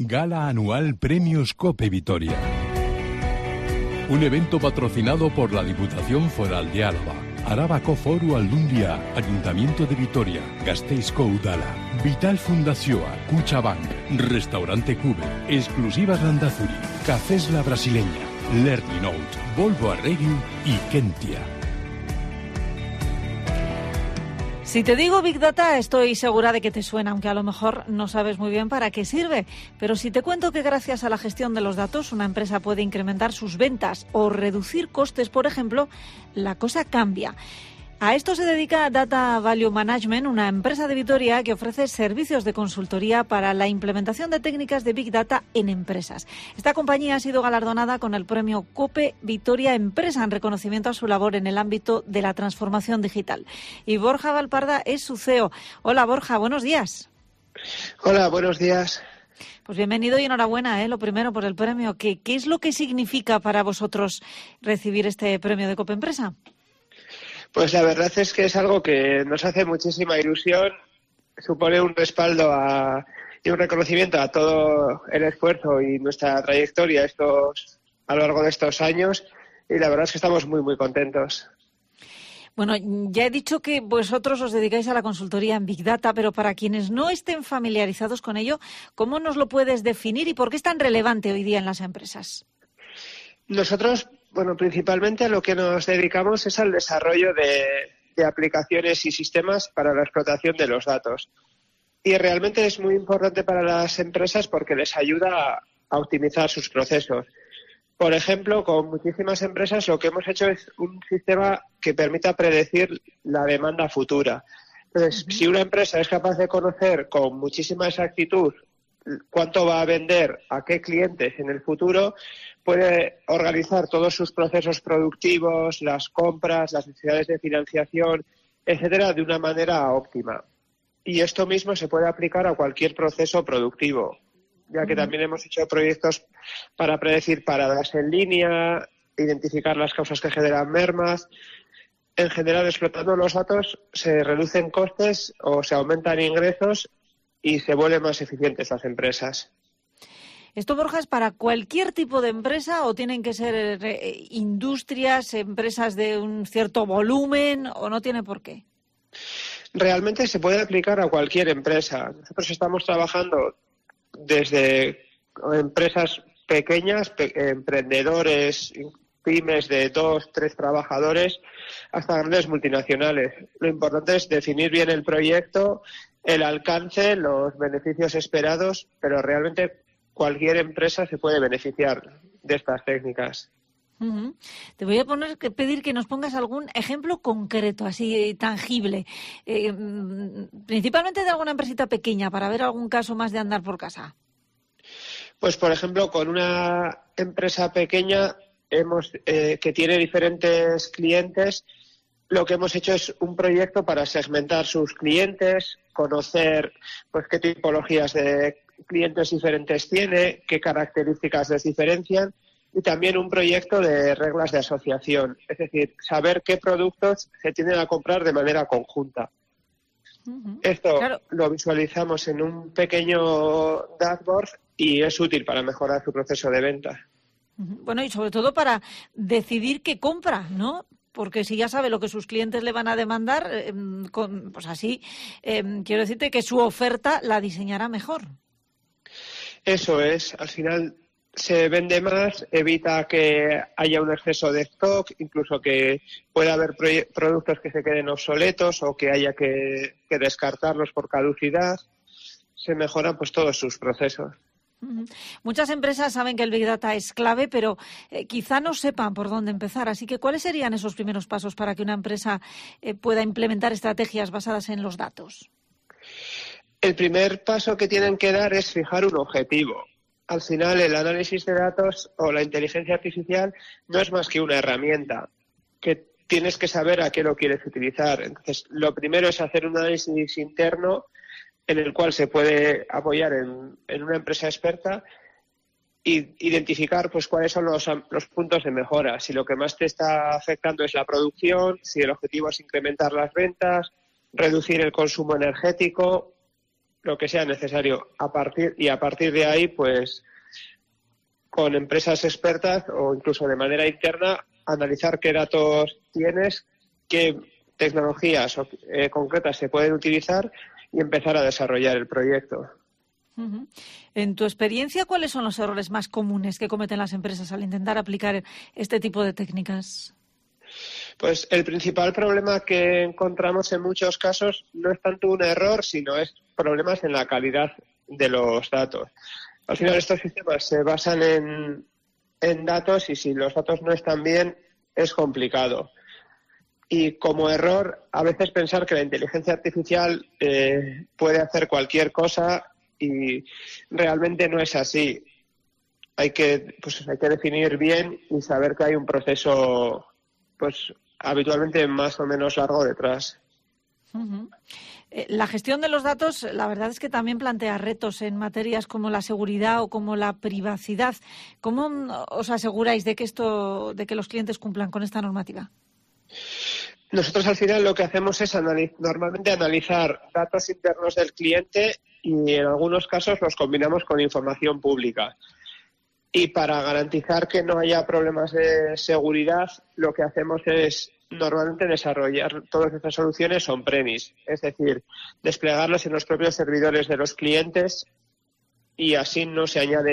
Gala Anual Premios COPE Vitoria. Un evento patrocinado por la Diputación Foral de Álava, Arabako Foru Aldundia, Ayuntamiento de Vitoria, Gasteizko Udala, Vital Fundazioa, Kutxabank, Restaurante Cube, Exclusivas Landazuri, Cafés La Brasileña, Learning Out, Volvo Arregui y Kentia. Si te digo Big Data, estoy segura de que te suena, aunque a lo mejor no sabes muy bien para qué sirve. Pero si te cuento que gracias a la gestión de los datos, una empresa puede incrementar sus ventas o reducir costes, por ejemplo, la cosa cambia. A esto se dedica Data Value Management, una empresa de Vitoria que ofrece servicios de consultoría para la implementación de técnicas de Big Data en empresas. Esta compañía ha sido galardonada con el premio COPE Vitoria Empresa en reconocimiento a su labor en el ámbito de la transformación digital. Y Borja Valparda es su CEO. Hola Borja, buenos días. Hola, buenos días. Pues bienvenido y enhorabuena, lo primero por el premio. ¿Qué es lo que significa para vosotros recibir este premio de COPE Empresa? Pues la verdad es que es algo que nos hace muchísima ilusión, supone un respaldo y un reconocimiento a todo el esfuerzo y nuestra trayectoria a lo largo de estos años, y la verdad es que estamos muy, muy contentos. Bueno, ya he dicho que vosotros os dedicáis a la consultoría en Big Data, pero para quienes no estén familiarizados con ello, ¿cómo nos lo puedes definir y por qué es tan relevante hoy día en las empresas? Nosotros, principalmente a lo que nos dedicamos es al desarrollo de aplicaciones y sistemas para la explotación de los datos. Y realmente es muy importante para las empresas porque les ayuda a optimizar sus procesos. Por ejemplo, con muchísimas empresas lo que hemos hecho es un sistema que permita predecir la demanda futura. Entonces, si una empresa es capaz de conocer con muchísima exactitud cuánto va a vender a qué clientes en el futuro, puede organizar todos sus procesos productivos, las compras, las necesidades de financiación, etcétera, de una manera óptima. Y esto mismo se puede aplicar a cualquier proceso productivo, ya que también hemos hecho proyectos para predecir paradas en línea, identificar las causas que generan mermas. En general, explotando los datos, se reducen costes o se aumentan ingresos y se vuelven más eficientes las empresas. ¿Esto, Borja, es para cualquier tipo de empresa o tienen que ser industrias, empresas de un cierto volumen o no tiene por qué? Realmente se puede aplicar a cualquier empresa. Nosotros estamos trabajando desde empresas pequeñas, emprendedores, pymes de 2, 3 trabajadores, hasta grandes multinacionales. Lo importante es definir bien el proyecto, el alcance, los beneficios esperados, pero realmente cualquier empresa se puede beneficiar de estas técnicas. Te voy a pedir que nos pongas algún ejemplo concreto, así tangible, principalmente de alguna empresita pequeña, para ver algún caso más de andar por casa. Pues, por ejemplo, con una empresa pequeña que tiene diferentes clientes, lo que hemos hecho es un proyecto para segmentar sus clientes, conocer qué tipologías de clientes diferentes tiene, qué características les diferencian, y también un proyecto de reglas de asociación, es decir, saber qué productos se tienden a comprar de manera conjunta. Esto lo visualizamos en un pequeño dashboard y es útil para mejorar su proceso de venta. Bueno, y sobre todo para decidir qué compra, ¿no? Porque si ya sabe lo que sus clientes le van a demandar, pues así, quiero decirte que su oferta la diseñará mejor. Eso es, al final se vende más, evita que haya un exceso de stock, incluso que pueda haber productos que se queden obsoletos o que haya que descartarlos por caducidad. Se mejoran todos sus procesos. Muchas empresas saben que el Big Data es clave, pero quizá no sepan por dónde empezar. Así que, ¿cuáles serían esos primeros pasos para que una empresa pueda implementar estrategias basadas en los datos? El primer paso que tienen que dar es fijar un objetivo. Al final, el análisis de datos o la inteligencia artificial no es más que una herramienta que tienes que saber a qué lo quieres utilizar. Entonces, lo primero es hacer un análisis interno en el cual se puede apoyar en una empresa experta e identificar cuáles son los puntos de mejora. Si lo que más te está afectando es la producción, si el objetivo es incrementar las ventas, reducir el consumo energético. lo que sea necesario. A partir de ahí, pues, con empresas expertas o incluso de manera interna, analizar qué datos tienes, qué tecnologías concretas se pueden utilizar y empezar a desarrollar el proyecto. Uh-huh. En tu experiencia, ¿cuáles son los errores más comunes que cometen las empresas al intentar aplicar este tipo de técnicas? Pues el principal problema que encontramos en muchos casos no es tanto un error, sino es problemas en la calidad de los datos. Al final estos sistemas se basan en datos y si los datos no están bien es complicado. Y como error, a veces pensar que la inteligencia artificial puede hacer cualquier cosa y realmente no es así. Hay que definir bien y saber que hay un proceso, pues habitualmente más o menos largo detrás. Uh-huh. La gestión de los datos, la verdad es que también plantea retos en materias como la seguridad o como la privacidad. ¿Cómo os aseguráis de que los clientes cumplan con esta normativa? Nosotros al final lo que hacemos es normalmente analizar datos internos del cliente y en algunos casos los combinamos con información pública. Y para garantizar que no haya problemas de seguridad, lo que hacemos es normalmente desarrollar todas estas soluciones on-premise, es decir, desplegarlas en los propios servidores de los clientes y así no se añade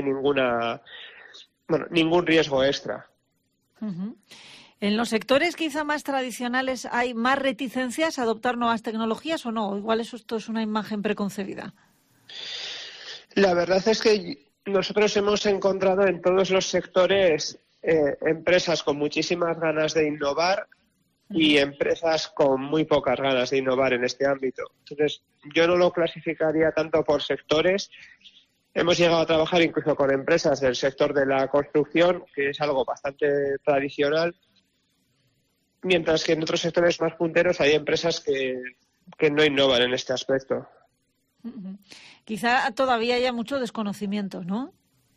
ningún riesgo extra. Uh-huh. ¿En los sectores quizá más tradicionales hay más reticencias a adoptar nuevas tecnologías o no? Igual esto es una imagen preconcebida. La verdad es que nosotros hemos encontrado en todos los sectores empresas con muchísimas ganas de innovar y empresas con muy pocas ganas de innovar en este ámbito. Entonces, yo no lo clasificaría tanto por sectores. Hemos llegado a trabajar incluso con empresas del sector de la construcción, que es algo bastante tradicional, mientras que en otros sectores más punteros hay empresas que no innovan en este aspecto. Uh-huh. Quizá todavía haya mucho desconocimiento, ¿no?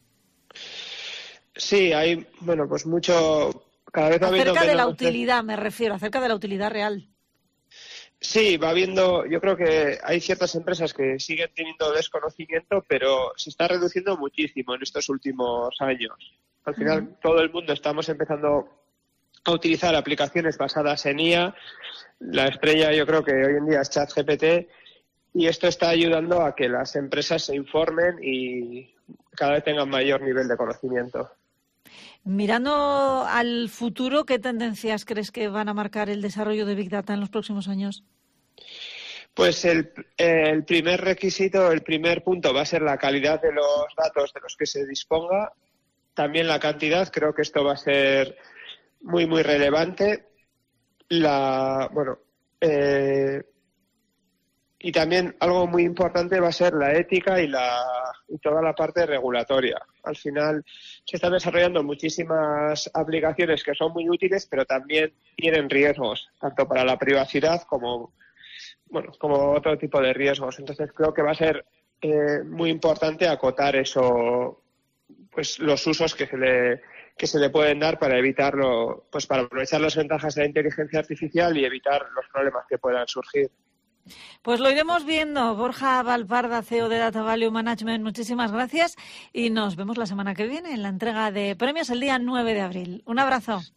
Sí, hay, pues mucho... Cada vez va habiendo acerca de la menos... utilidad, me refiero, acerca de la utilidad real. Sí, va habiendo... Yo creo que hay ciertas empresas que siguen teniendo desconocimiento, pero se está reduciendo muchísimo en estos últimos años. Al final, todo el mundo estamos empezando a utilizar aplicaciones basadas en IA. La estrella yo creo que hoy en día es ChatGPT y esto está ayudando a que las empresas se informen y cada vez tengan mayor nivel de conocimiento. Mirando al futuro, ¿qué tendencias crees que van a marcar el desarrollo de Big Data en los próximos años? Pues el primer requisito, el primer punto va a ser la calidad de los datos de los que se disponga. También la cantidad, creo que esto va a ser muy, muy relevante. Y también algo muy importante va a ser la ética y toda la parte regulatoria. Al final se están desarrollando muchísimas aplicaciones que son muy útiles, pero también tienen riesgos, tanto para la privacidad como otro tipo de riesgos. Entonces creo que va a ser muy importante acotar eso, pues los usos que se le pueden dar para evitarlo, pues para aprovechar las ventajas de la inteligencia artificial y evitar los problemas que puedan surgir. Pues lo iremos viendo. Borja Valparda, CEO de Data Value Management, muchísimas gracias y nos vemos la semana que viene en la entrega de premios el día 9 de abril. Un abrazo.